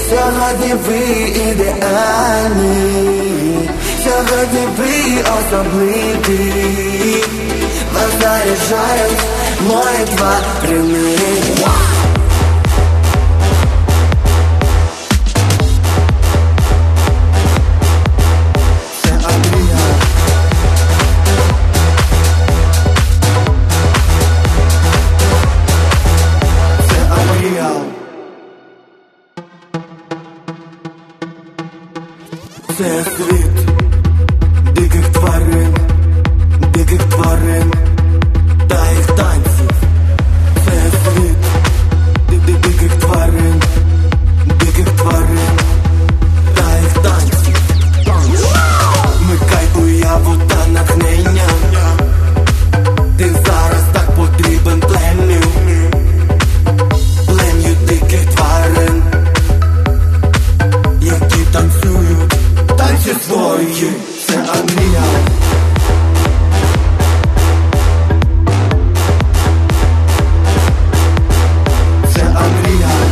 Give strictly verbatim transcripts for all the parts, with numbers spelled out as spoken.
Сьогодні ви ідеальні, сьогодні ви особливі. Вас заряджають мої два рівни. Це світ диких тварин, диких тварин та їх танців. Це світ диких тварин, диких тварин та їх танців. Вмикай уяву та натхнення, ти зараз так потрібен плем'ю, плем'ю диких тварин, які танцюють танці свої. Це Unreal. Це Unreal.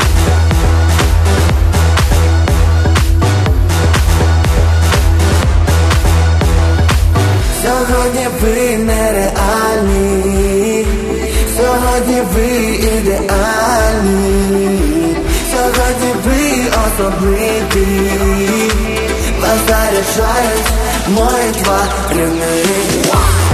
Сьогодні ви нереальні, сьогодні ви ідеальні, сьогодні ви особливі. Вас заряджають мої два рівни.